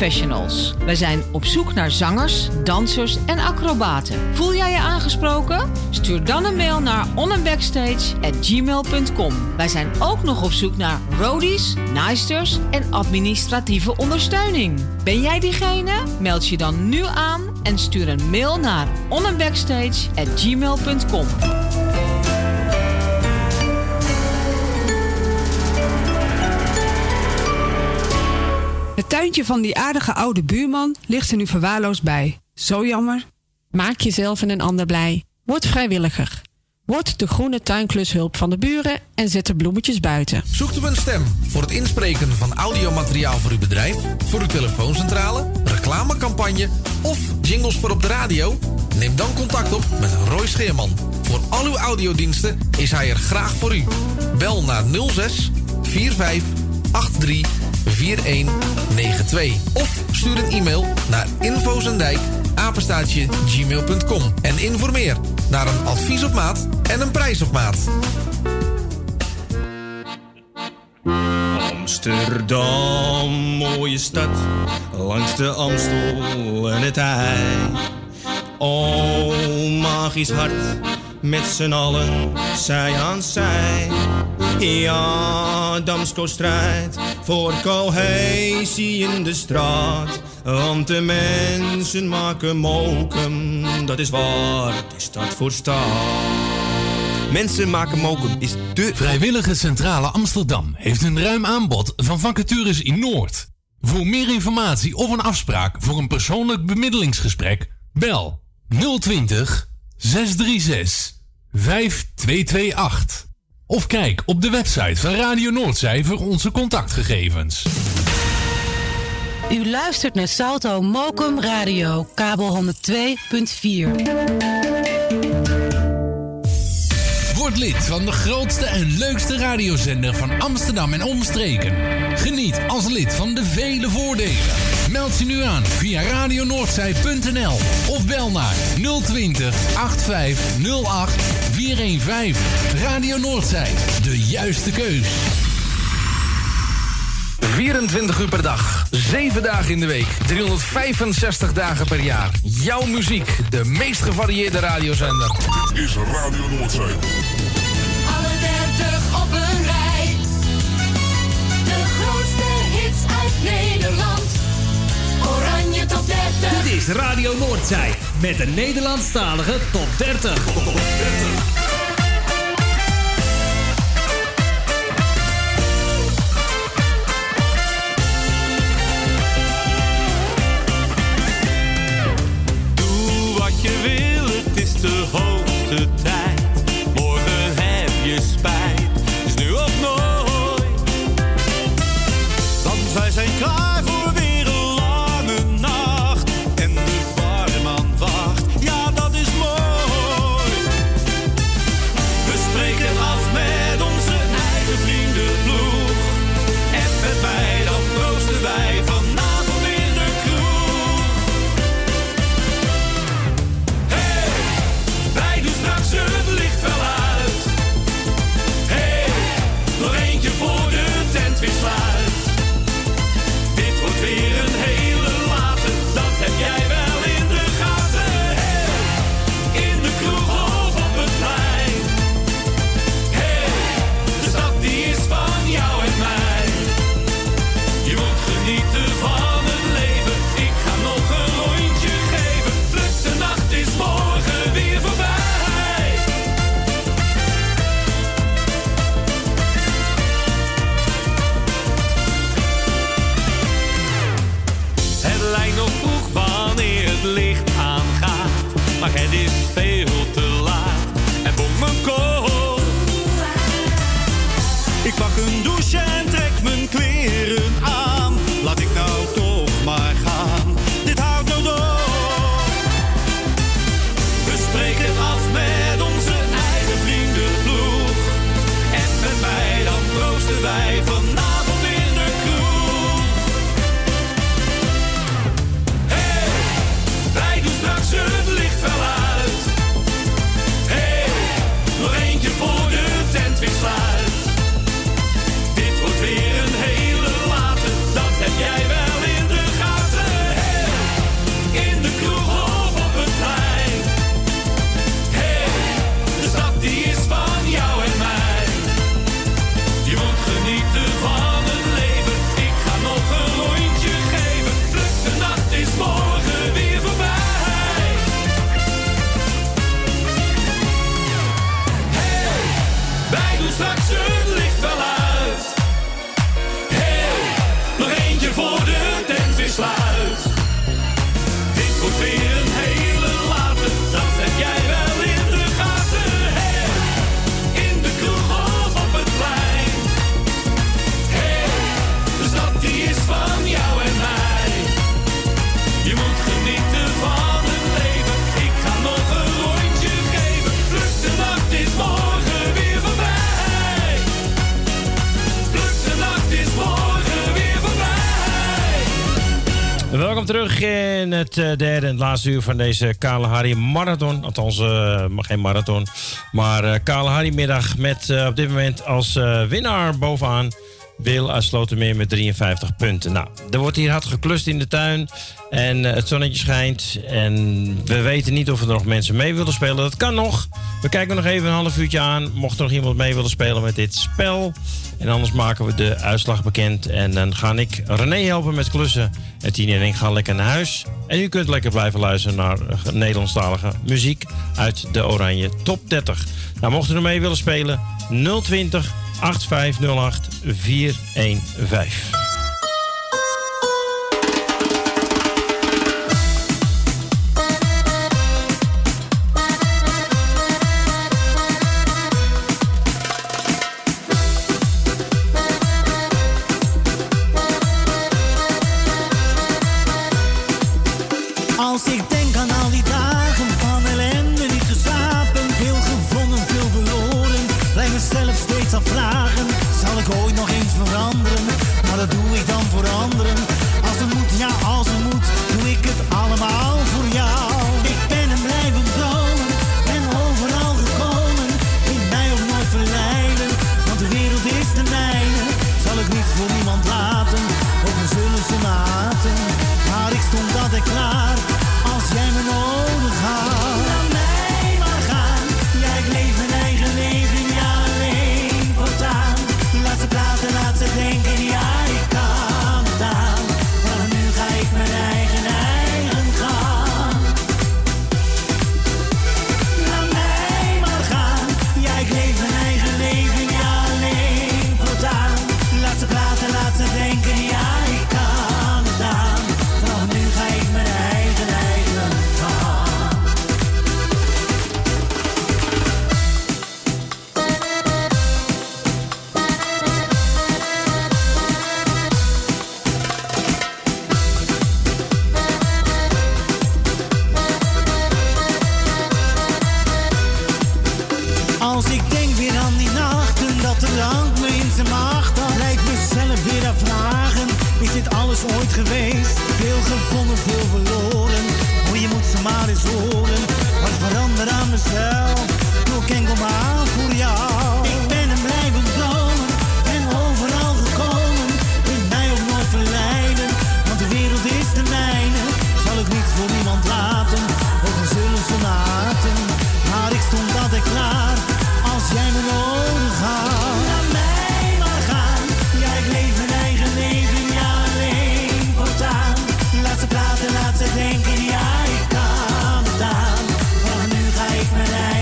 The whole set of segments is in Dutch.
Professionals. Wij zijn op zoek naar zangers, dansers en acrobaten. Voel jij je aangesproken? Stuur dan een mail naar onandbackstage@gmail.com. Wij zijn ook nog op zoek naar roadies, naaisters en administratieve ondersteuning. Ben jij diegene? Meld je dan nu aan en stuur een mail naar onandbackstage@gmail.com. Het tuintje van die aardige oude buurman ligt er nu verwaarloosd bij. Zo jammer. Maak jezelf en een ander blij. Word vrijwilliger. Word de groene tuinklushulp van de buren en zet de bloemetjes buiten. Zoekt u een stem voor het inspreken van audiomateriaal voor uw bedrijf, voor uw telefooncentrale, reclamecampagne of jingles voor op de radio? Neem dan contact op met Roy Scheerman. Voor al uw audiodiensten is hij er graag voor u. Bel naar 06 45 83 4192 of stuur een e-mail naar infozendijk@gmail.com en informeer naar een advies op maat en een prijs op maat. Amsterdam, mooie stad, langs de Amstel en het IJ. Oh, magisch hart, met z'n allen, zij aan zij. Ja, Damsko strijdt voor cohesie in de straat. Want de mensen maken mokum, dat is waar de stad voor staat. Mensen maken mokum is de... Vrijwillige Centrale Amsterdam heeft een ruim aanbod van vacatures in Noord. Voor meer informatie of een afspraak voor een persoonlijk bemiddelingsgesprek, bel 020 636 5228. Of kijk op de website van Radio Noordzij voor onze contactgegevens. U luistert naar Salto Mokum Radio, kabel 102.4. Word lid van de grootste en leukste radiozender van Amsterdam en omstreken. Geniet als lid van de vele voordelen. Meld je nu aan via radionoordzij.nl of bel naar 020 8508 415. Radio Noordzij, de juiste keus. 24 uur per dag, 7 dagen in de week, 365 dagen per jaar. Jouw muziek, de meest gevarieerde radiozender. Dit is Radio Noordzij. Alle 30 op een rij. De grootste hits uit Nederland. Oranje top 30. Dit is Radio Noordzij met de Nederlandstalige top 30. Doe wat je wil, het is de hoogste tijd. Morgen heb je spijt, dus nu of nooit. Want wij zijn klaar voor weer een lange nacht. En de barman wacht, ja dat is mooi. We spreken af met onze eigen vriendenploeg. En met mij dan proosten wij vanavond in de kroeg. Hey, wij doen straks het licht wel uit. Hey, nog eentje voor de tent weer sluit. Dit wordt weer een hele late, dat heb jij wel in de gaten. Hey, in de kroeg of op het plein. Hey, de stad die is van jou en mij. Je moet genieten van het leven, ik ga nog een rondje geven. Pluk, de nacht is morgen weer voorbij. Het lijkt nog vroeg wanneer het licht aangaat, maar het is veel te laat en bong mijn kool. Ik pak een douche en trek mijn kleren aan. Laat ik nou toch maar gaan, dit houdt nou door. We spreken af met onze eigen vriendenploeg. En met mij dan proosten wij vanavond in de kroeg. Hey, wij doen straks het licht wel uit. Welkom terug in het derde en het laatste uur van deze Kalahari Marathon. Althans, geen marathon, maar Kalahari middag met op dit moment als winnaar bovenaan Wil uit Slotermeer met 53 punten. Nou, er wordt hier hard geklust in de tuin en het zonnetje schijnt. En we weten niet of er nog mensen mee willen spelen. Dat kan nog. We kijken nog even een half uurtje aan. Mocht er nog iemand mee willen spelen met dit spel. En anders maken we de uitslag bekend. En dan ga ik René helpen met klussen. En Tine en ik gaan lekker naar huis. En u kunt lekker blijven luisteren naar Nederlandstalige muziek uit de Oranje Top 30. Nou, mocht u er mee willen spelen, 020 8508 415. Als ik denk aan al die dagen van ellende, niet geslapen, veel gevonden, veel verloren, blijf mezelf steeds afvragen, zal ik ooit nog eens veranderen? Maar dat doe ik dan voor anderen. Als het moet, ja als het moet, doe ik het allemaal voor jou. Ik ben en blijf een dromen, ben overal gekomen, ik mij ook nooit verleiden, want de wereld is de mijne. Zal ik niet voor niemand laten, ook al zullen ze me haten, maar ik stond altijd klaar. Als jij me nodig had, laat mij maar gaan. Ja, ik leef mijn eigen leven, ja, alleen voortaan. Laat ze praten, laat ze denken, ja, ik kan het aan. Maar nu ga ik mijn eigen gang. Laat mij maar gaan. Ja, ik leef mijn eigen leven, ja, alleen voortaan. Laat ze praten, laat ze denken, ja, ik kan het aan. Vanaf nu ga ik mijn eigen gang. Als ik denk weer aan die nachten, dat de drank me in zijn maag, dan blijf ik mezelf weer afvragen, is dit alles ooit geweest? Veel gevonden, veel verloren, oh je moet ze maar eens horen. Wat verander aan mezelf, doe ik enkel maar voor jou. Ik ben en blijf een dromen, ben overal gekomen, kunt mij ook nooit verleiden, want de wereld is de mijne. Zal ik niet voor niemand laten, ook al zullen ze me haten, maar ik stond altijd klaar. Als jij me nodig had, laat mij maar gaan. Ja, ik leef mijn eigen leven, ja, alleen voortaan. Laat ze praten, laat ze denken, ja, ik kan het aan. Vanaf nu ga ik mijn eigen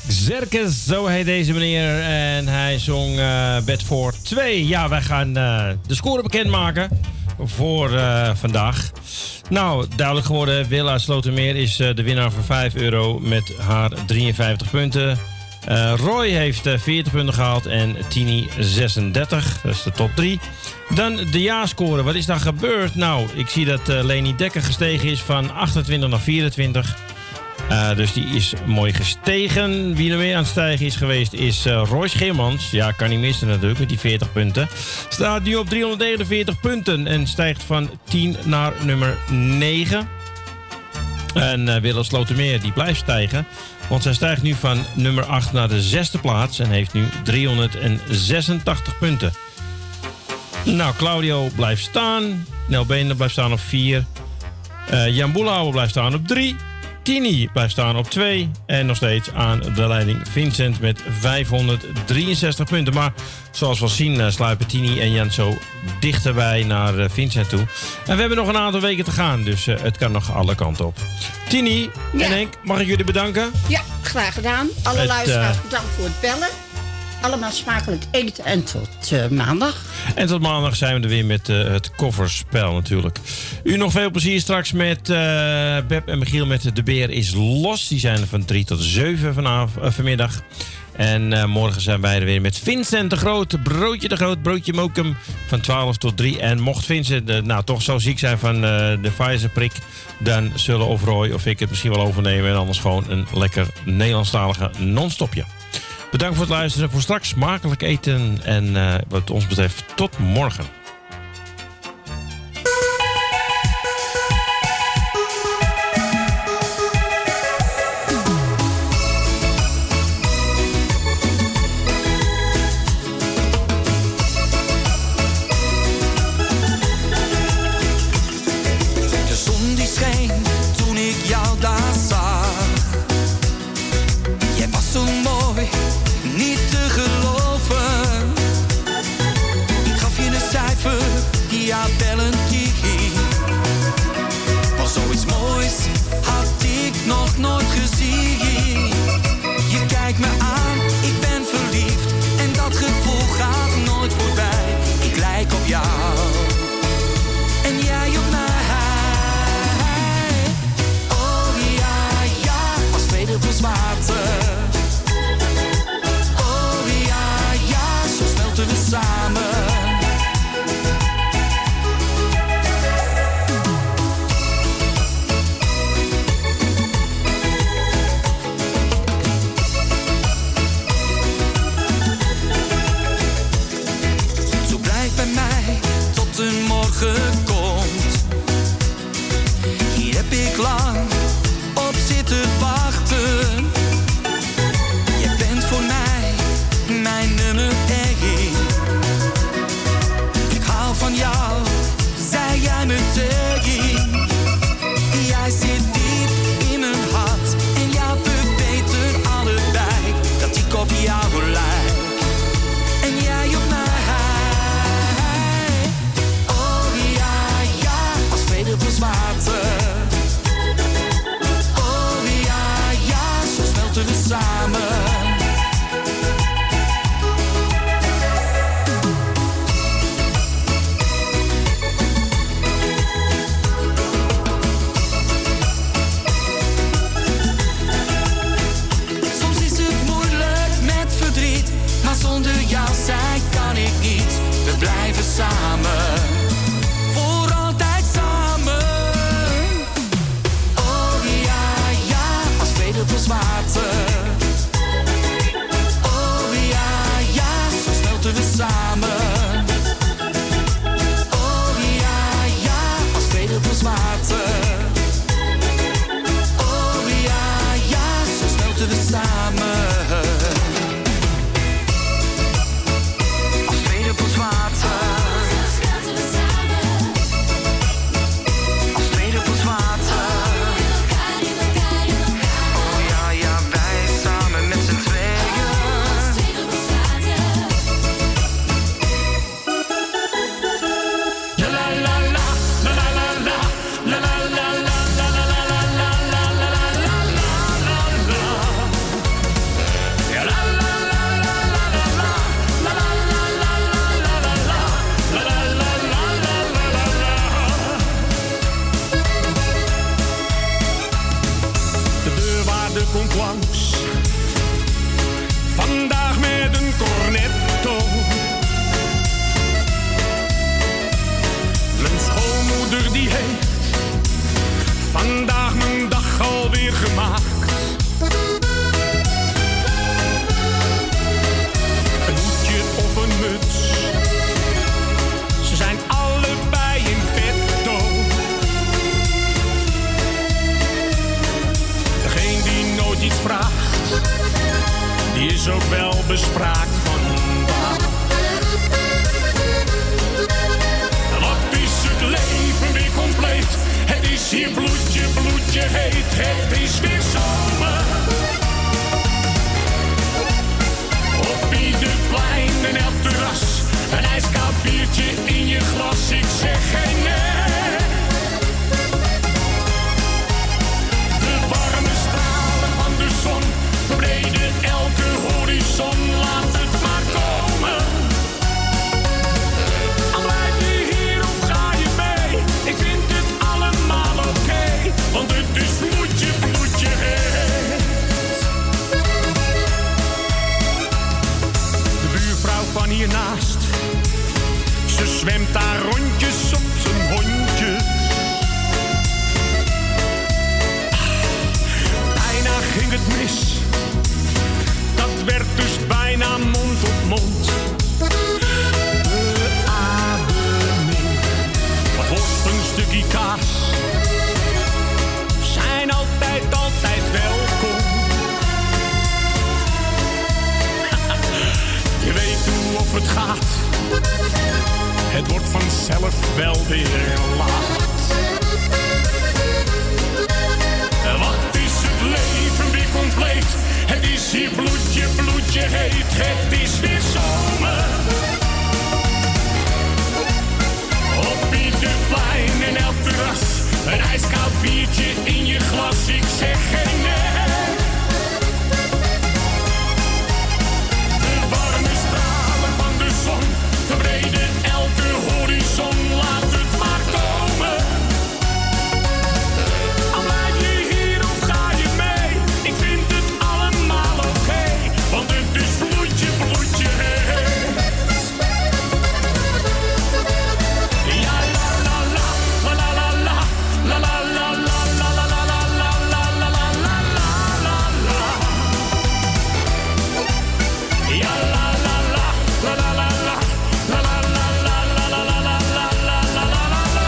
Zerkes, zo heet deze meneer. En hij zong Bedford 2. Ja, wij gaan de score bekendmaken voor vandaag. Nou, duidelijk geworden. Wil uit Slotermeer is de winnaar voor €5 met haar 53 punten. Roy heeft 40 punten gehaald en Tini 36. Dat is de top 3. Dan de jaarscore. Wat is daar gebeurd? Nou, ik zie dat Leni Dekker gestegen is van 28 naar 24. Dus die is mooi gestegen. Wie er meer aan het stijgen is geweest is Roy Scheermans. Ja, kan niet missen natuurlijk met die 40 punten. Staat nu op 349 punten en stijgt van 10 naar nummer 9. En Willem Slotermeer die blijft stijgen. Want zij stijgt nu van nummer 8 naar de 6e plaats en heeft nu 386 punten. Nou, Claudio blijft staan. Nel Beender blijft staan op 4. Jan Boelhouwer blijft staan op 3. Tini blijft staan op 2. En nog steeds aan de leiding Vincent met 563 punten. Maar zoals we zien sluipen Tini en Jan zo dichterbij naar Vincent toe. En we hebben nog een aantal weken te gaan. Dus het kan nog alle kanten op. Tini en Henk, mag ik jullie bedanken? Ja, graag gedaan. Alle luisteraars bedankt voor het bellen. Allemaal smakelijk eten en tot maandag. En tot maandag zijn we er weer met het kofferspel natuurlijk. U nog veel plezier straks met Beb en Michiel met De Beer is Los. Die zijn er van 3 tot 7 vanmiddag. En morgen zijn wij er weer met Vincent de Groot. Broodje Mokum van 12 tot 3. En mocht Vincent toch zo ziek zijn van de Pfizer-prik, dan zullen of Roy of ik het misschien wel overnemen. En anders gewoon een lekker Nederlandstalige non-stopje. Bedankt voor het luisteren. Voor straks smakelijk eten. En wat ons betreft tot morgen. De zon die scheen toen ik jou daar zag. Jij was zo mooi. Niet te geloven. Ik gaf je een cijfer, ja bellen die. Maar zoiets moois had ik nog nooit gezien. Je kijkt me aan, ik ben verliefd. En dat gevoel gaat nooit voorbij. Ik lijk op jou. En jij op mij. Oh ja, ja, als tweede plus water. We samen. Zo blijf bij mij tot de morgen komt. Hier heb ik lang op zitten wachten. Je bent voor mij mijn nummer 1. Van jou, zei jij meteen. Jij zit diep in mijn hart. En ja, we weten allebei dat ik op jou lijk. En jij op mij. Oh ja, ja, als tweede plus water. Oh ja, ja, zo smelten we samen. Zonder jou, zij kan ik niet. We blijven samen. Voor altijd samen. Oh ja, ja, als tweede plus water. Oh ja, ja, zo smelten we samen. Oh ja, ja, als tweede plus water. Oh ja, ja, zo smelten we samen. langs. Vandaag met een cornetto. Mijn schoonmoeder die heeft vandaag mijn dag alweer gemaakt. Een hoedje of een muts, ze zijn allebei in petto. Degene die nooit iets vraagt, die is ook wel bespraakt vandaag. Wat is het leven weer compleet? Het is hier bloedje, bloedje heet. Het is weer zomer. Op ieder plein en elk terras, een ijskoud biertje in je glas. Ik zeg geen nee. De warme stralen van de zon verbreden elke horizon. Laat het maar komen. Al blijf je hier of ga je mee? Ik vind het allemaal oké, want het is bloedje, bloedje heet. De buurvrouw van hiernaast, ze zwemt daar rondjes op zijn hondje. Bijna ging het mis, dat werd dus bijna mond op mond. Beademing, wat worst een stukje kaas, zijn altijd, altijd welkom. Je weet hoe of het gaat, het wordt vanzelf wel weer laat. Wat is het leven weer compleet? Het is hier bloedje, bloedje heet. Het is weer zomer. Op ieder plein en elk terras, een ijskoud biertje in je glas. Ik zeg geen nee. De warme stralen van de zon verbreden elke horizon. Laat het maar komen. Al blijf je hier of ga je mee? Ik vind het allemaal oké, want het is bloedje, bloedje heet. Ja la la la, la la la la, la la la la, la la la la, la la la la, la la la. Ja la la la, la la la la, la la la la, la la la la, la la la la.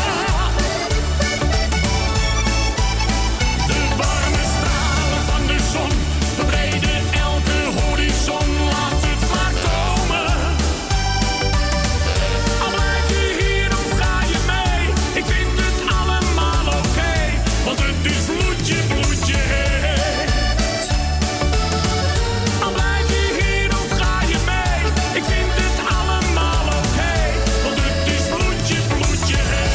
De warme stralen van de zon verbreden elke horizon. Laat het maar komen. Al blijf je hier of ga je mee? Ik vind het allemaal oké, want het is bloedje, bloedje heet. Al blijf je hier of ga je mee? Ik vind het allemaal oké, want het is bloedje, bloedje heet.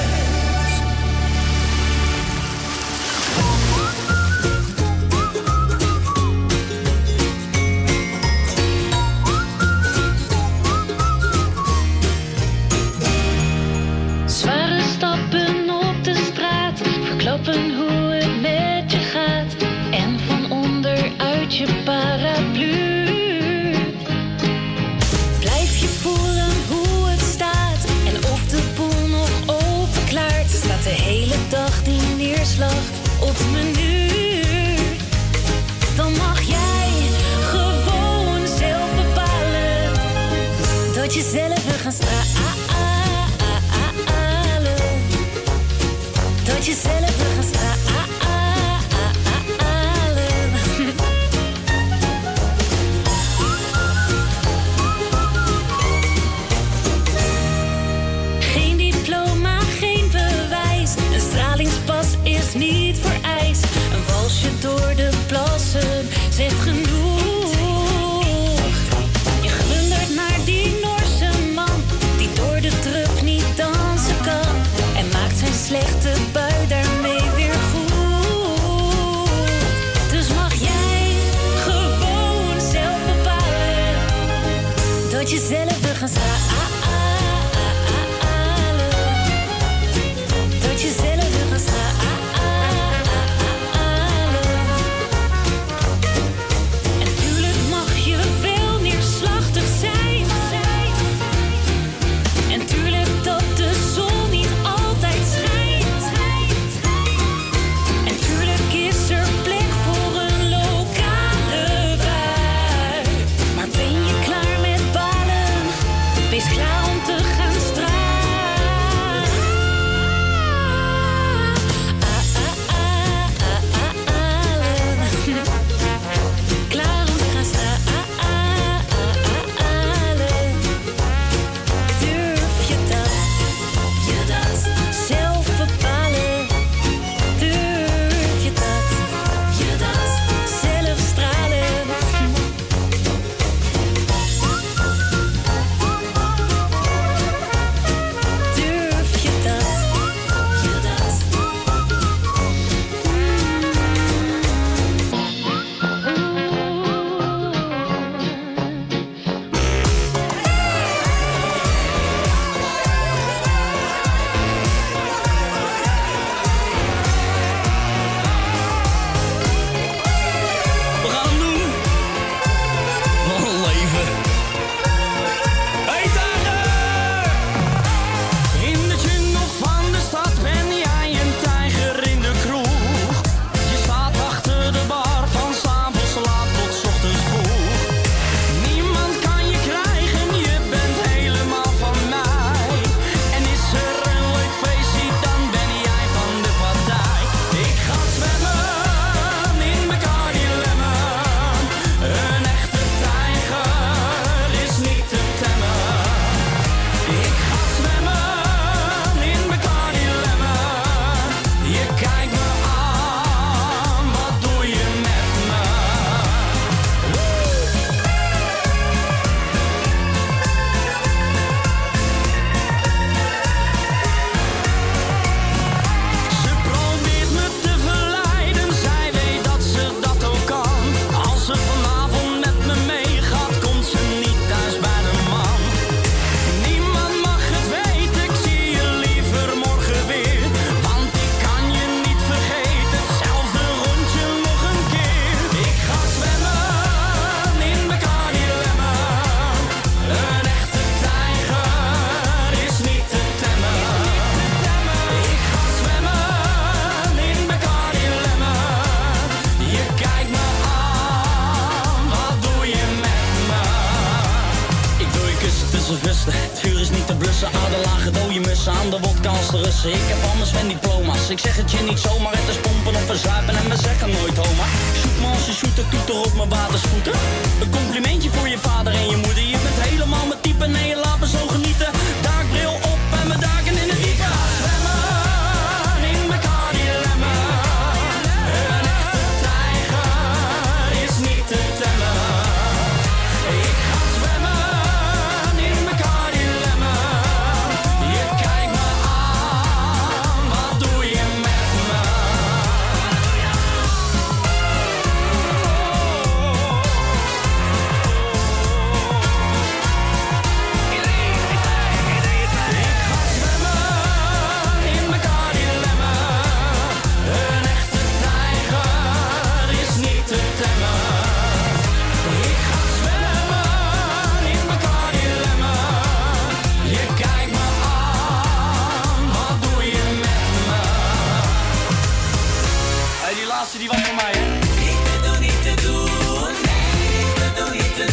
Zware stappen op de straat verklappen hoe het met je gaat. En van onderuit je paraplu blijf je voelen hoe het staat en of de boel nog open klaart. Staat de hele dag die neerslag op het menu. Dan mag jij gewoon zelf bepalen dat je zelf wil gaan stralen. Dat je zelf wil gaan stralen. Geen diploma, geen bewijs. Een stralingspas is niet vereist. Een walsje door de plassen zegt genoeg. Je glundert naar die Noorse man die door de drup niet dansen kan. En maakt zijn slechte bui daarmee weer goed. Dus mag jij gewoon zelf bepalen dat je zelf wil gaan stralen. Dat je zelf wil gaan stralen. Ze aan de wodka als de Russen. Ik heb anders mijn diploma's. Ik zeg het je niet zomaar, het is pompen of verzuipen en we zeggen nooit homa. Shoot me als je shooter, toeter op mijn watersvoeten. Een complimentje voor je vader en je moeder. Je bent helemaal mijn type, nee je laat me zo genieten. Daakbril op en we daken in het diepe. In elkaar die lemmen. Een echte tijger is niet te temmen. Ik ga zwemmen in elkaar die lemmen. Je kijkt me aan, wat doe je met me? Die was voor mij, hè? Ik bedoel niet te doen, nee, ik bedoel niet te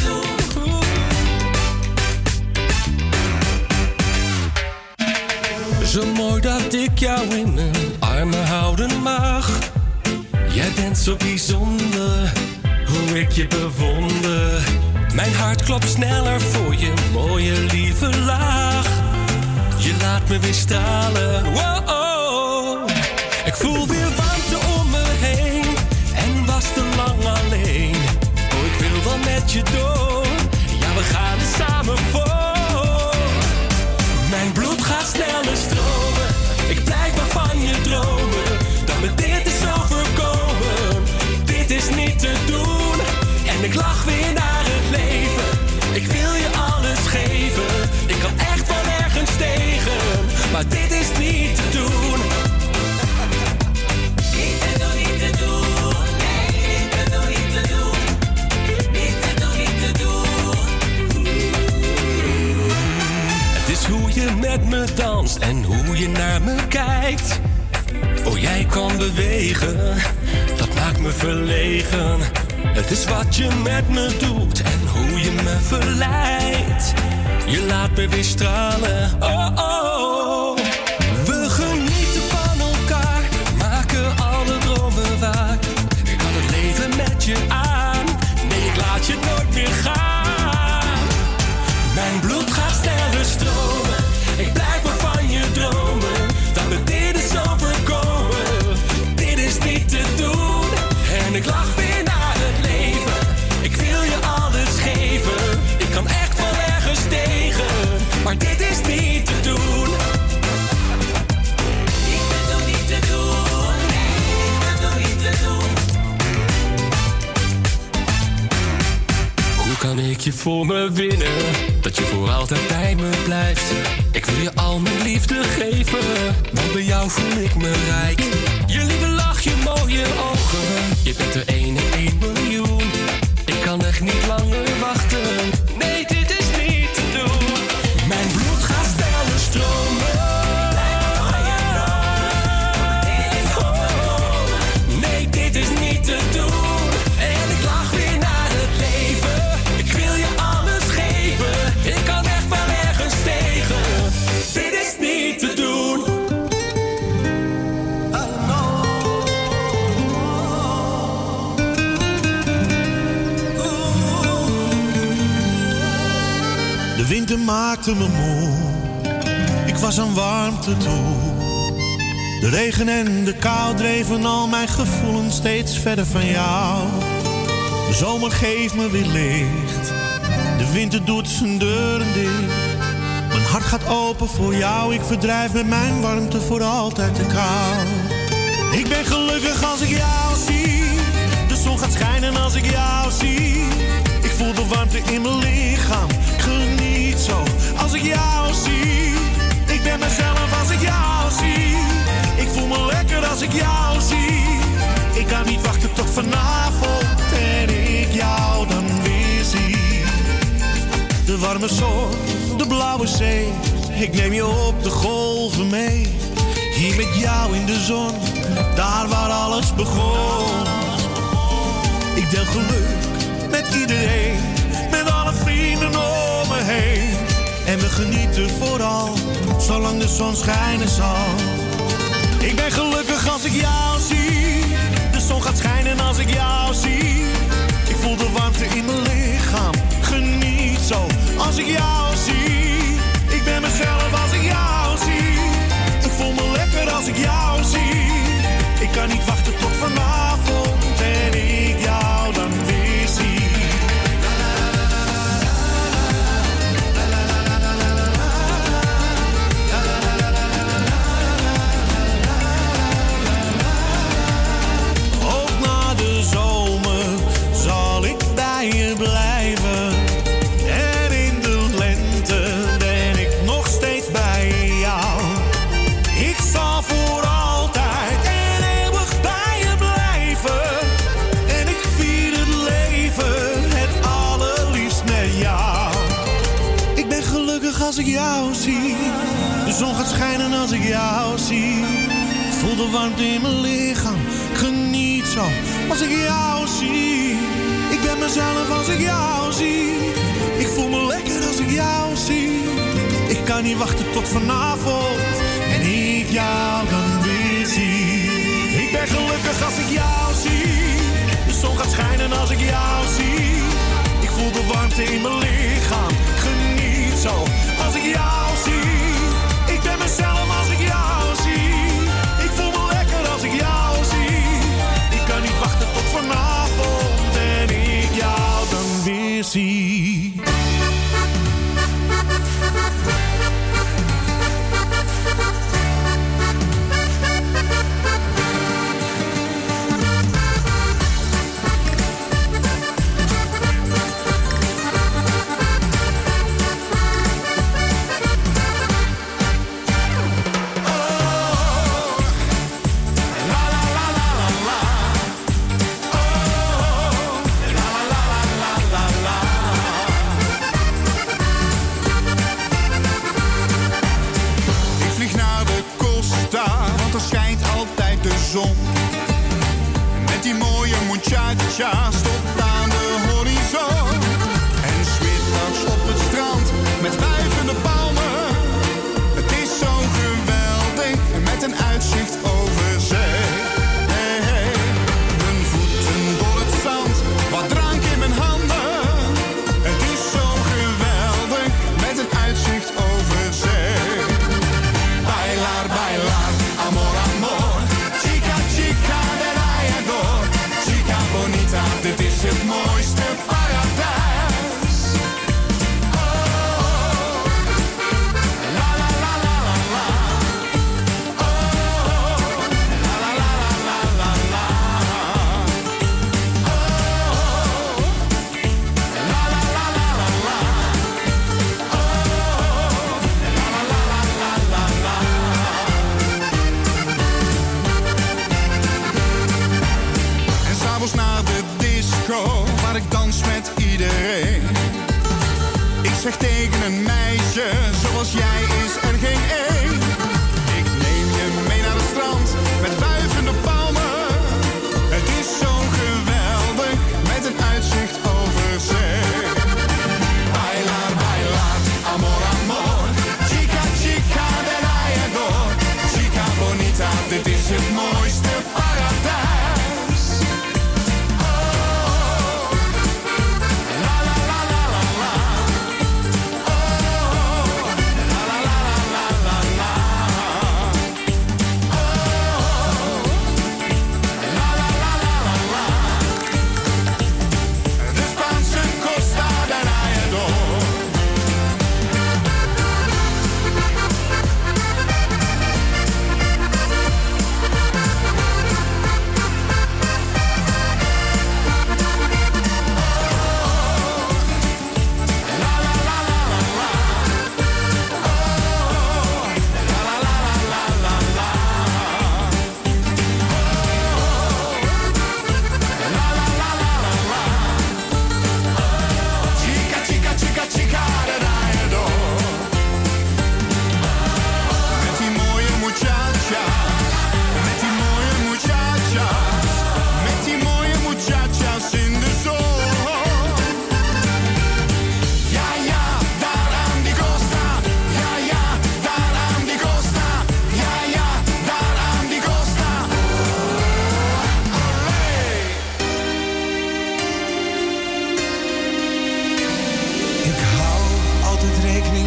doen. Zo mooi dat ik jou in mijn armen houden mag. Jij bent zo bijzonder, hoe ik je bewonder. Mijn hart klopt sneller voor je mooie lieve lach. Je laat me weer stralen, wow. Ik voel weer warmte om me heen en was te lang alleen. Oh, ik wil wel met je door, ja, we gaan er samen voor. Mijn bloed gaat sneller stromen, ik blijf maar van je dromen. Dat me dit is overkomen, dit is niet te doen. En ik lach weer naar het leven, ik wil je alles geven. Ik kan echt wel ergens tegen, maar dit is niet te doen. Hoe je met me danst en hoe je naar me kijkt. Oh, jij kan bewegen, dat maakt me verlegen. Het is wat je met me doet en hoe je me verleidt. Je laat me weer stralen, oh oh. We genieten van elkaar, maken alle dromen waar. Ik kan het leven met je aan, nee ik laat je nooit meer gaan. Mijn bloed gaat sneller stromen, ik blijf maar van je dromen. Dat me dit is overkomen, dit is niet te doen. En ik lach weer naar het leven, ik wil je alles geven. Ik kan echt wel ergens tegen, maar dit is niet te doen. Ik bedoel niet te doen, nee, ik bedoel niet te doen. Hoe kan ik je voor me winnen, dat je voor altijd bij me blijft? Ik wil je al mijn liefde geven, want bij jou voel ik me rijk. Je lieve lach, je mooie ogen, je bent er 1 in 1 miljoen. Ik kan echt niet langer wachten, nee dit is niet te doen. Mijn bloed gaat sneller stromen. Nee, dit is niet te doen. En ik lach weer naar het leven, ik wil je alles geven. Ik kan echt wel ergens tegen, dit is niet te doen. De winter maakte me moe, ik was aan warmte toe. De regen en de kou dreven al mijn gevoelens steeds verder van jou. De zomer geeft me weer licht, de winter doet zijn deuren dicht. Mijn hart gaat open voor jou, ik verdrijf met mijn warmte voor altijd de kou. Ik ben gelukkig als ik jou zie, de zon gaat schijnen als ik jou zie. Ik voel de warmte in mijn lichaam, ik geniet zo als ik jou zie. Ik ben mezelf als ik jou zie, ik voel me lekker als ik jou zie. Ik kan niet wachten tot vanavond en ik jou dan weer zie. De warme zon, de blauwe zee, ik neem je op de golven mee. Hier met jou in de zon, daar waar alles begon. Ik deel geluk met iedereen, met alle vrienden om me heen. En we genieten vooral, zolang de zon schijnen zal. Ik ben gelukkig als ik jou zie. De zon gaat schijnen als ik jou zie. Ik voel de warmte in mijn lichaam. Geniet zo als ik jou zie. Ik ben mezelf als ik jou zie. Ik voel me lekker als ik jou zie. Ik kan niet wachten tot vanavond en ik jou dan weer zie. Ook na de zomer zal ik bij je blijven. En in de lente ben ik nog steeds bij jou. Ik zal voor altijd en eeuwig bij je blijven. En ik vier het leven het allerliefst met jou. Ik ben gelukkig als ik jou zie. De zon gaat schijnen als ik jou zie. Ik voel de warmte in mijn lichaam. Ik geniet zo als ik jou zie. Ik ben mezelf als ik jou zie. Ik voel me lekker als ik jou zie. Ik kan niet wachten tot vanavond en ik jou dan weer zie. Ik ben gelukkig als ik jou zie. De zon gaat schijnen als ik jou zie. Ik voel de warmte in mijn lichaam. Geniet zo als ik jou zie. Ik ben mezelf als ik jou zie. Ik voel me lekker als ik jou zie. Ik kan niet wachten tot vanavond en ik jou dan weer zie. Met die mooie muchachas tot aan de horizon. En 's middags op het strand met wuivende palmen. Het is zo geweldig met een uitzicht over zee. Hey, hey. Mijn voeten door het zand, wat drank in mijn handen. Het is zo geweldig met een uitzicht over zee. Bailar, bailar, amor, amor. Chica, chica, that I adore. Chica bonita, dit is het mooiste paradijs. Oh, oh, la la la la la la. Oh, la la la la la la. Oh, la la la la la la. Oh, la la la la la la. En s'avonds naar de disco, waar ik dans met iedereen. Ik zeg tegen een meisje, zoals jij is er geen één. Ik neem je mee naar het strand, met wuivende palmen. Het is zo geweldig, met een uitzicht over zee. Bailar, bailar, amor, amor. Chica, chica, that I adore. Chica bonita, dit is het mooiste paradijs. Oh, la la la la la la. Oh, la la la la la la.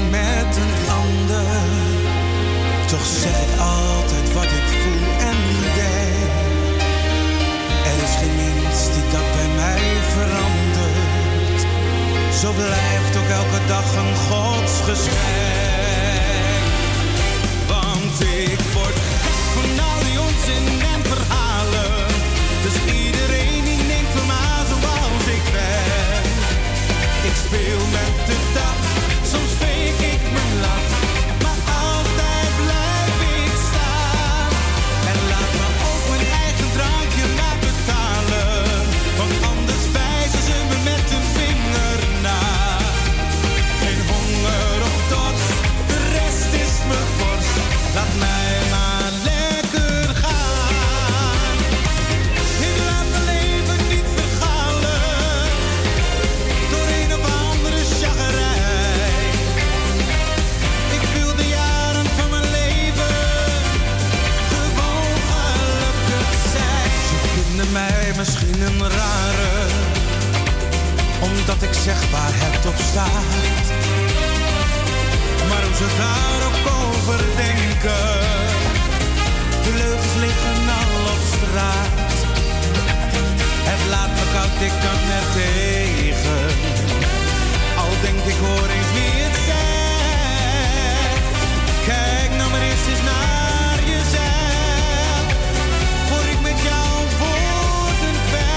met een ander. Toch zeg ik altijd wat ik voel en denk. Er is geen mens die dat bij mij verandert. Zo blijft ook elke dag een godsgeschenk. Want ik word gek van al die onzin en verhalen. Dus iedereen die neemt me maar zoals ik ben. Ik speel met de dag, soms fake ik mijn lach. Maar altijd blijf ik staan. En laat me ook mijn eigen drankje maar betalen. Want anders wijzen ze me met een vinger na. Geen honger of dorst, de rest is me borst. Laat mij maar lekker gaan. Ik laat mijn leven niet vergalen door een of andere chaggerij. Ik wil de jaren van mijn leven gewoon gelukkig zijn. Ze vinden mij misschien een rare, omdat ik zeg waar het op staat. Maar hoe ze daar ook over denken, de leugens liggen al op straat. Het laat me koud, ik kan er tegen. Al denk ik hoor eens wie het zegt. Kijk nou maar eens naar jezelf, voor ik met jou woorden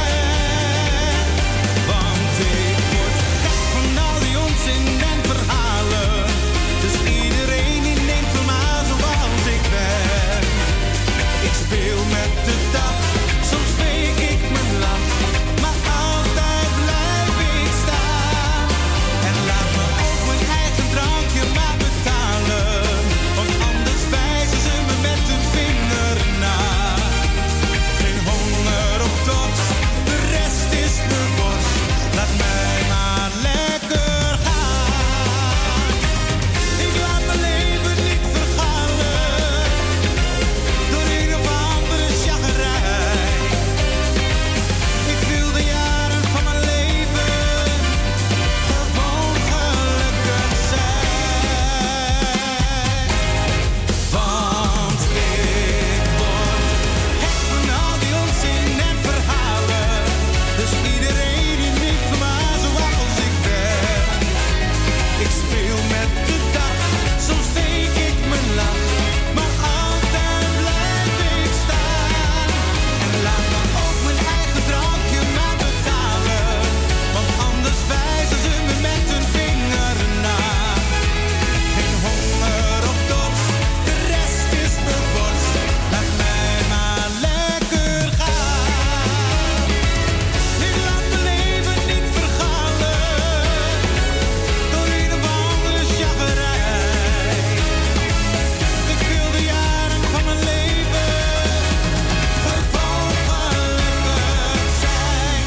ver. Want ik word gek van al die onzin en verhalen. Dus iedereen die neemt me maar zoals ik ben. Ik speel met de dag, soms fake ik mijn lach. Maar altijd blijf ik staan. En laat me ook mijn eigen drankje maar betalen. Want anders wijzen ze me met een vinger na. Geen honger of dorst, de rest is me borst. Laat mij maar lekker gaan. Ik laat mijn leven niet vergalen door een of andere chaggerij. Ik wil de jaren van mijn leven gewoon gelukkig zijn. Want ik word gek van al die onzin en verhalen. Dus iedereen die neemt me maar zoals ik ben. Ik speel met de dag, soms fake ik mijn lach. Maar altijd blijf ik staan. En laat me ook mijn eigen drankje maar betalen. Want anders wijzen ze me met een vinger na. Geen honger of dorst, de rest is me borst. Laat mij maar lekker gaan. Ik laat mijn leven niet vergalen door een of andere chaggerij. Ik wil de jaren van mijn leven gewoon gelukkig zijn.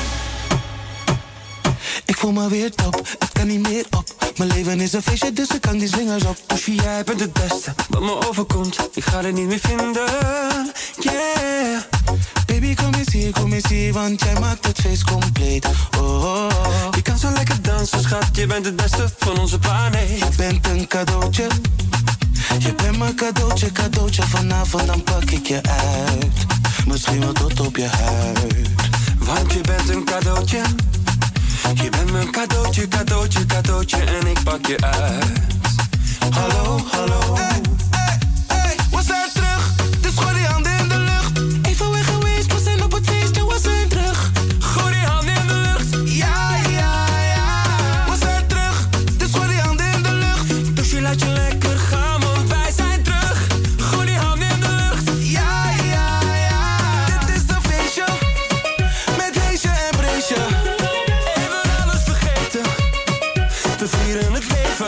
Ik voel me weer top, het kan niet meer op. Mijn leven is een feestje, dus ik kan die slingers op. Poesje, jij bent het beste wat me overkomt. Ik ga er niet meer vinden, yeah. Baby, kom eens hier, want jij maakt het feest compleet. Oh, oh, oh. Je kan zo lekker dansen, schat. Je bent het beste van onze planeet. Je bent een cadeautje. Je bent mijn cadeautje, cadeautje. Vanavond dan pak ik je uit. Misschien wel tot op je huid. Want je bent een cadeautje. Je bent mijn cadeautje, cadeautje, cadeautje. En ik pak je uit. Hallo, hallo. Hey, hey, hey, we zijn terug. Dus gooi die handen in de lucht. Even weg geweest, we zijn op het feestje, we zijn terug. Gooi die handen in de lucht. Ja, ja, ja. We zijn terug. Dus gooi die handen in de lucht. Dus je laat je lekker gaan, want wij zijn terug. Gooi die handen in de lucht. Ja, ja, ja. Dit is een feestje met heesje en breesje. Even alles vergeten. We vieren het leven.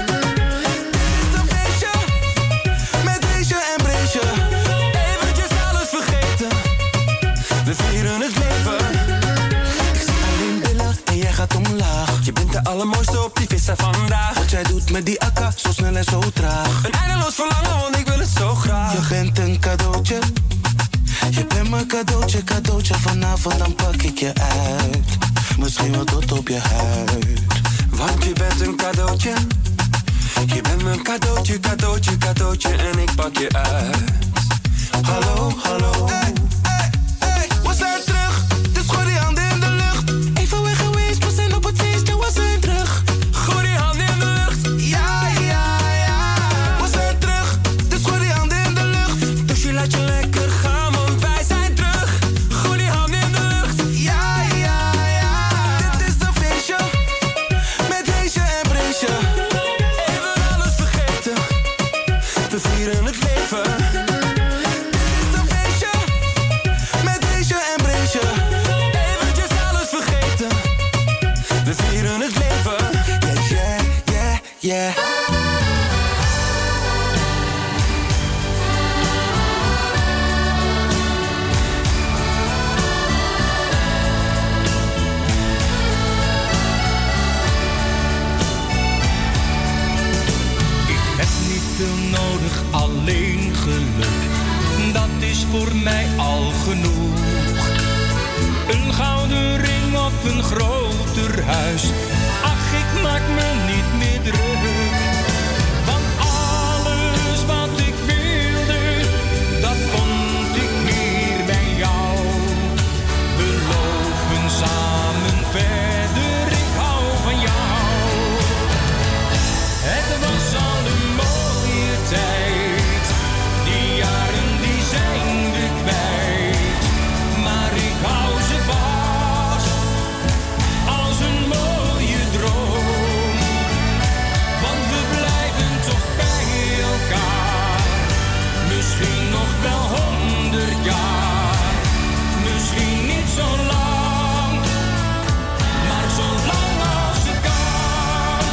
Je bent de allermooiste op die vissa vandaag. Wat jij doet met die akka, zo snel en zo traag. Een eindeloos verlangen, want ik wil het zo graag. Je bent een cadeautje. Je bent mijn cadeautje, cadeautje. Vanavond dan pak ik je uit. Misschien wel tot op je huid. Want je bent een cadeautje. Je bent mijn cadeautje, cadeautje, cadeautje en ik pak je uit. Hallo, hallo. Hey, hey, hey, we zijn terug, dus gooi die handen in de lucht. Even weg geweest, we zijn op het feest, ja we zijn terug. Gooi die handen in de lucht. Ja, ja, ja. We zijn terug, dus gooi die handen in de lucht. Dus je laat je lekker gaan, want wij zijn terug. Gooi die handen in de lucht. Ja, ja, ja. Dit is een feestje, met Heesje en Breesje. Even alles vergeten, we vieren het leven. Yeah. Ik heb niet veel nodig, alleen geluk. Dat is voor mij al genoeg. Een gouden ring of een groter huis. Ach, ik maak me niet meer druk. Want alles wat ik wilde, dat vond ik hier bij jou. We lopen samen verder, ik hou van jou. Het was al een mooie tijd. Die jaren die zijn we kwijt. Maar ik hou ze vast als een mooie droom. Want we blijven toch bij elkaar. Misschien nog wel 100 jaar. Misschien niet zo lang, maar zo lang als het kan.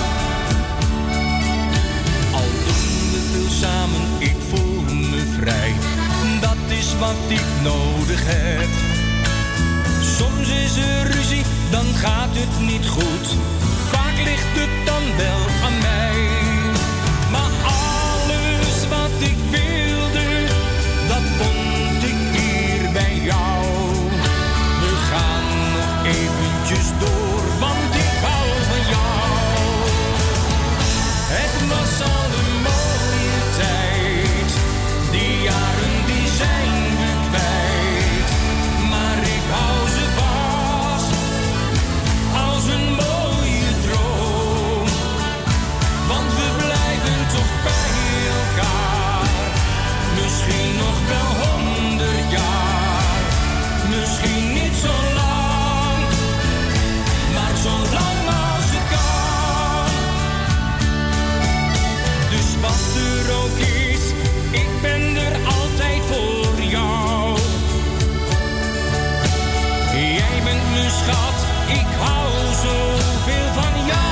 Al doen we veel samen, ik voel me vrij. Dat is wat ik nodig heb. Soms is er ruzie, dan gaat het niet goed. Vaak ligt het dan wel aan mij. Maar alles wat ik wilde, dat vond ik hier bij jou. We gaan nog eventjes door, want ik hou van jou. Het was al een mooie tijd. Die jaren die zijn we kwijt. Maar ik hou ze vast als een mooie droom. Want we blijven toch bij elkaar. Misschien nog wel 100 jaar. Misschien niet zo lang, maar zo lang als het kan. Dus wat er ook is, ik ben er altijd voor jou. Jij bent mijn schat, ik hou zoveel van jou.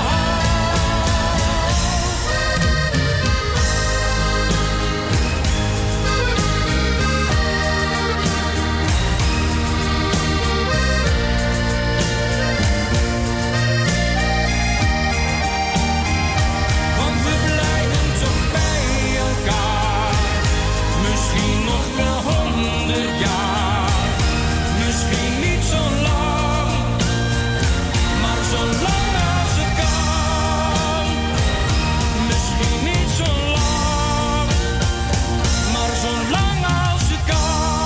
Want we blijven toch bij elkaar. Misschien nog wel 100 jaar. Misschien niet zo lang, maar zo lang als het kan. Misschien niet zo lang, maar zo lang als het kan.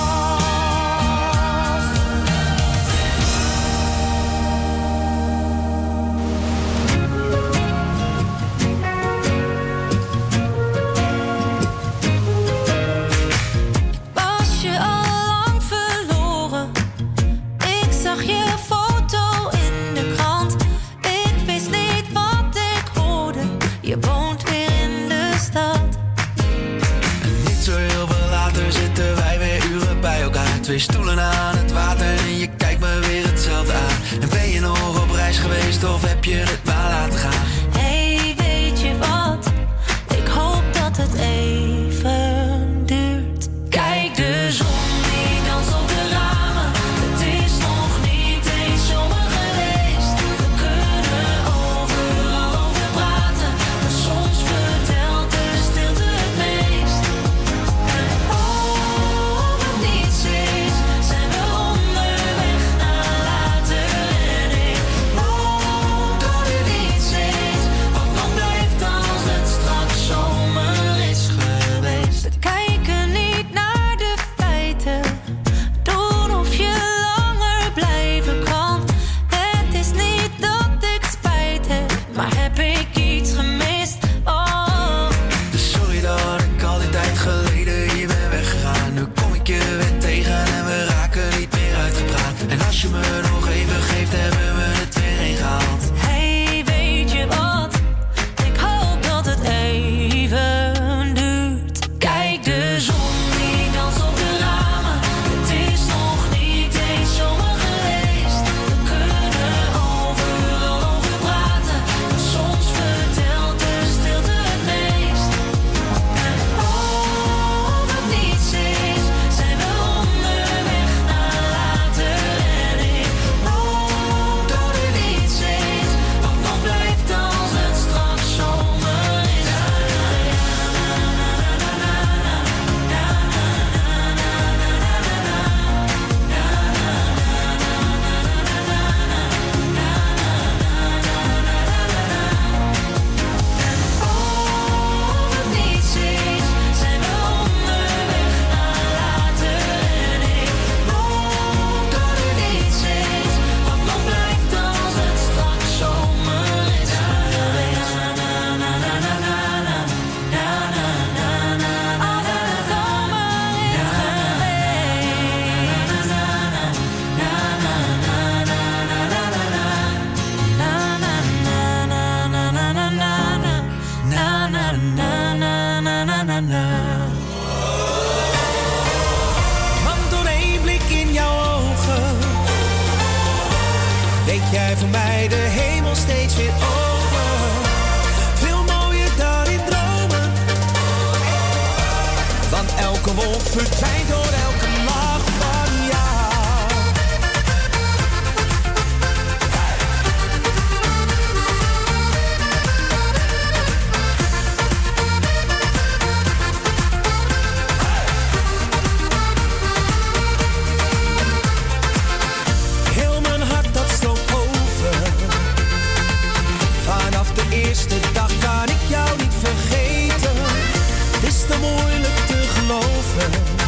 Was je al lang verloren? Ik zag je foto in de krant. Ik wist niet wat ik hoorde. Je woont weer in de stad. Niet zo heel veel later zitten wij weer uren bij elkaar. 2 stoelen aan het water en je kijkt me weer hetzelfde aan. En ben je nog op reis geweest of heb je het maar laten gaan? Hey, weet je wat? Ik hoop dat het even duurt. Kijk de zon die danst op de ramen. Het is nog niet eens zomer geweest. We kunnen overal over praten, maar soms vertelt de stilte het meest. En oh, wat niets is, zijn we onderweg naar later. En ik hoop dat het niets is. steeds weer open. Veel mooier dan in dromen. Want elke wolk verdwijnt door elke lach van jou. Heel mijn hart dat stroomt over. Vanaf de eerste dag kan ik jou niet vergeten. Het is te moeilijk te geloven.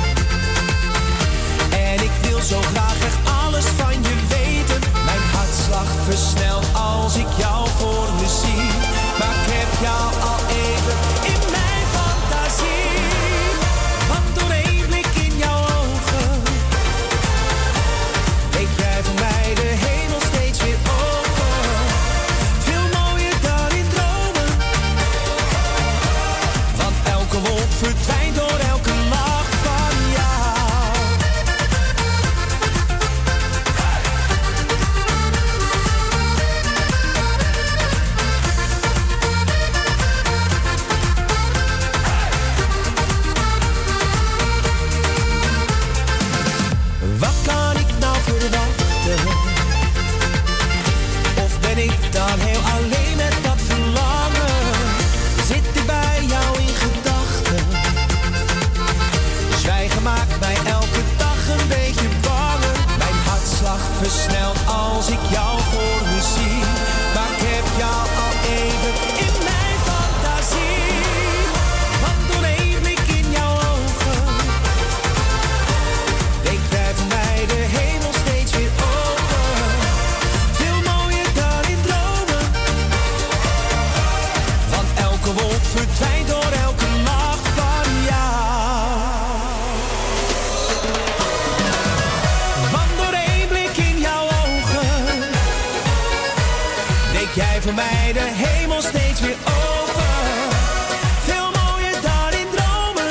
En ik wil zo graag echt alles van je weten. Mijn hartslag versnelt als ik jou voor me zie. Maar ik heb jou al even in mijn fantasie. Want door één blik in jouw ogen deed jij voor mij de hemel steeds weer open. Veel mooier dan in dromen. Want elke wolk verdwijnt door elke lach van jou. Wat kan ik nou verwachten? Of ben ik dan heel alleen met dat verlangen? Zit ik bij jou in gedachten? Zwijgen maakt mij elke dag een beetje banger. Mijn hartslag versnelt als ik jou voor me zie. Maar ik heb jou al even in mijn fantasie. Want door één blik in jouw ogen deed jij voor mij de hemel steeds weer open. Veel mooier dan in dromen. Want elke wolk verdwijnt door elke lach van jou. Want door één blik in jouw ogen deed jij voor mij de hemel steeds weer open. Veel mooier dan in dromen.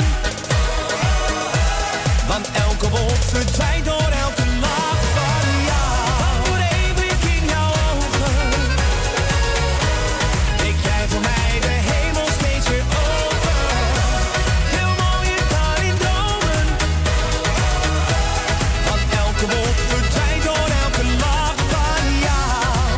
Want elke wolk verdwijnt door elke lach van jou. Want door één blik in jouw ogen deed jij voor mij de hemel steeds weer open. Veel mooier dan in dromen. Want elke wolk verdwijnt door elke lach van jou.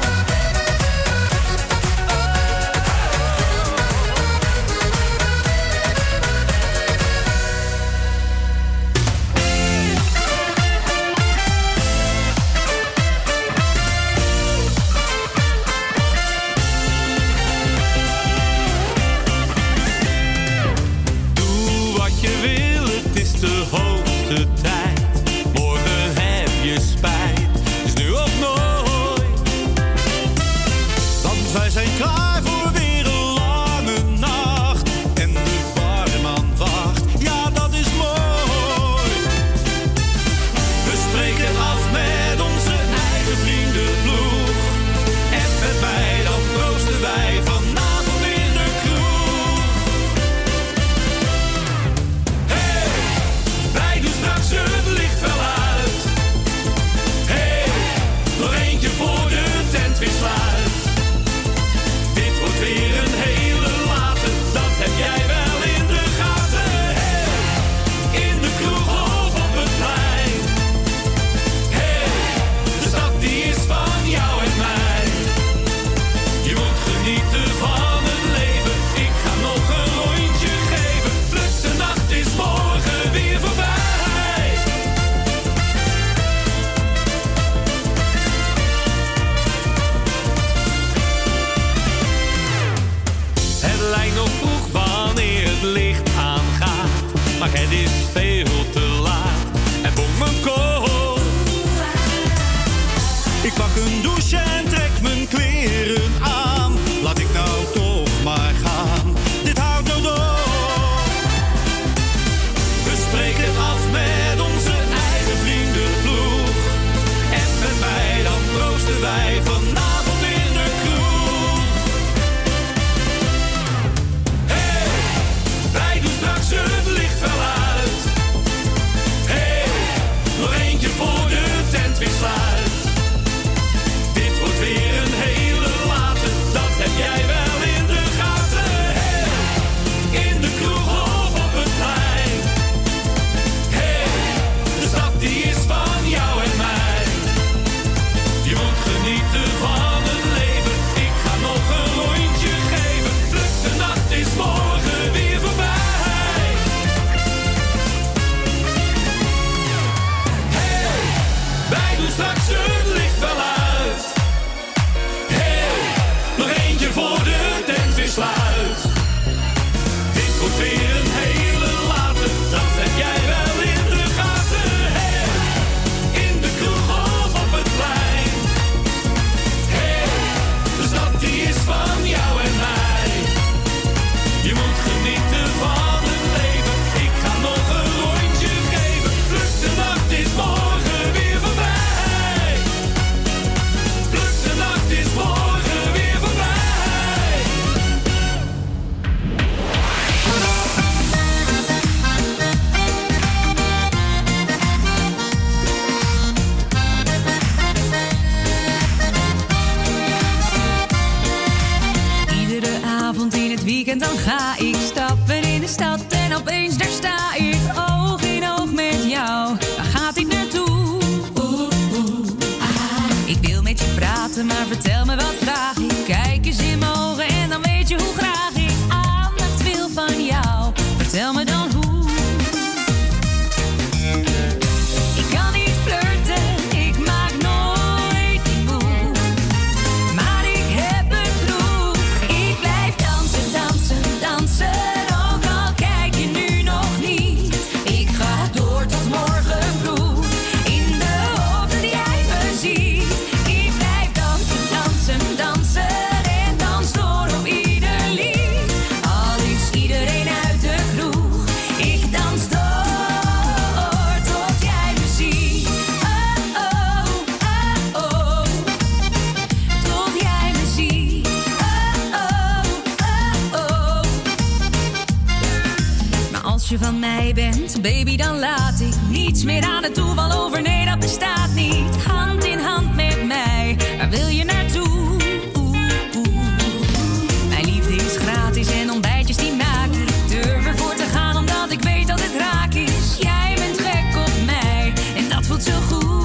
Doe wat je wil, het is de hoogste tijd. Morgen heb je spijt, is nu of nooit. Want wij zijn klaar voor weer een lange nacht. En de barman wacht, ja dat is mooi. We spreken af met onze eigen vriendenploeg. En met mij dan proosten wij vanavond in de kroeg. Hey, wij doen straks het licht wel uit. Hey, nog eentje voor de tent weer sluit. Dit wordt weer een hele late, dat heb jij wel in de gaten. Hey, in de kroeg of op het plein. Hey, de stad die is van jou en mij. Je moet genieten van het leven, ik ga nog een rondje geven. Pluk, de nacht is morgen weer voorbij. Het lijkt nog vroeg wanneer het licht aangaat, maar het is veel te laat en bong mijn kool. Ik pak een douche en trek mijn kleren aan. Laat ik nou toch maar gaan, dit houdt nou door. We spreken af met onze eigen vriendenploeg. En met mij dan proosten wij vanavond in de kroeg. Hey, wij doen straks het licht wel uit. weekend dan ga ik stappen in de stad en opeens daar sta ik oog in oog met jou. Waar gaat dit naartoe? Ik wil met je praten, maar vertel me wat vraag ik. Kijk eens in mijn ogen en dan weet je hoe graag ik aandacht wil van jou. Vertel me dan hoe. Ik kan niet flirten, ik maak nooit die move. Maar ik heb het droeg. Ik blijf dansen, dansen, dansen. Ook al kijk je nu nog niet. Ik ga door tot morgen vroeg. In de hoop dat jij me ziet. Ik blijf dansen, dansen, dansen. En dans door op ieder lied. Al is iedereen uit de kroeg. Ik dans door tot jij me ziet. Oh, oh, oh, oh. Tot jij me ziet. Oh, oh, oh, oh. Maar als je van mij bent, baby, dan laat ik niets meer aan het toeval over. Nee, dat bestaat niet. Hand in hand met mij, waar wil je naartoe? Mijn liefde is gratis en ontbijtjes die maak ik. Durf ervoor te gaan omdat ik weet dat het raak is. Jij bent gek op mij en dat voelt zo goed.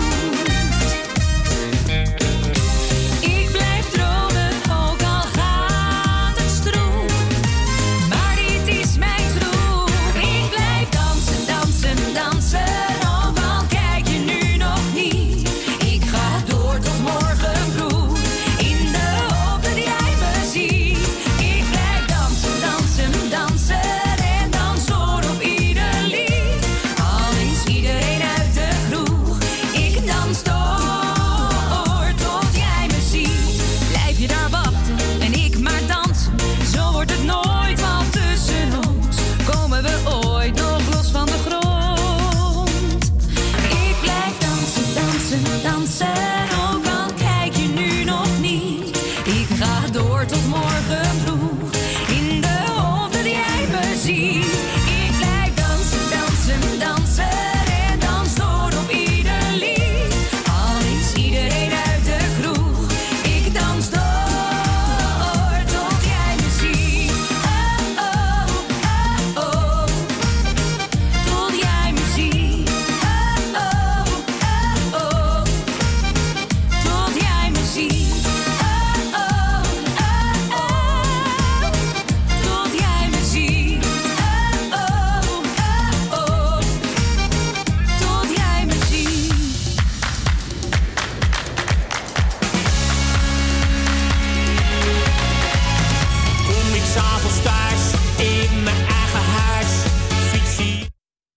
Ik blijf dromen, ook al gaat het stroef. Maar dit is mijn troef. Ik blijf dansen, dansen, dansen. Ook al kijk je nu nog niet. Ik ga door tot morgen vroeg. In de hoop dat jij me ziet. Ik blijf dansen, dansen, dansen. En dans door op ieder lied. Al is iedereen uit de kroeg. Ik dans door tot jij me ziet. Blijf je daar wachten en ik maar dansen. Zo wordt het nooit, want tussen ons komen we ooit nog los van de grond. Ik blijf dansen, dansen, dansen. Ook al kijk je nu nog niet. Ik ga door tot morgen vroeg. In de hoop dat jij me ziet.